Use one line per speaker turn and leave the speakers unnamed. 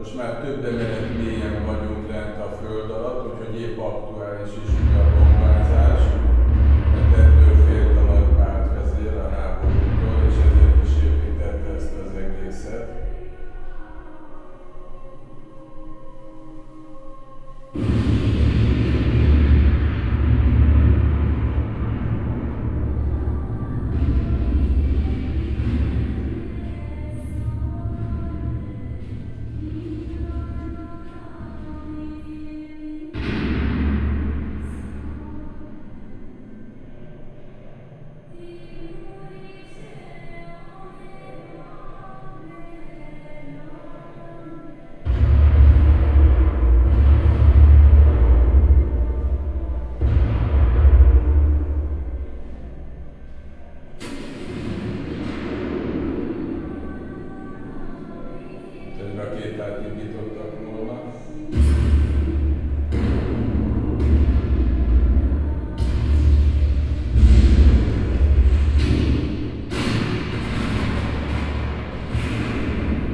Most már több emelet mélyen vagyunk lent a föld alatt, úgyhogy épp aktuális is ugye a bombázás, mert ettől félt a nagy pártvezér a háborútól, és ezért is építette ezt az egészet. Rakétát indítottak volna.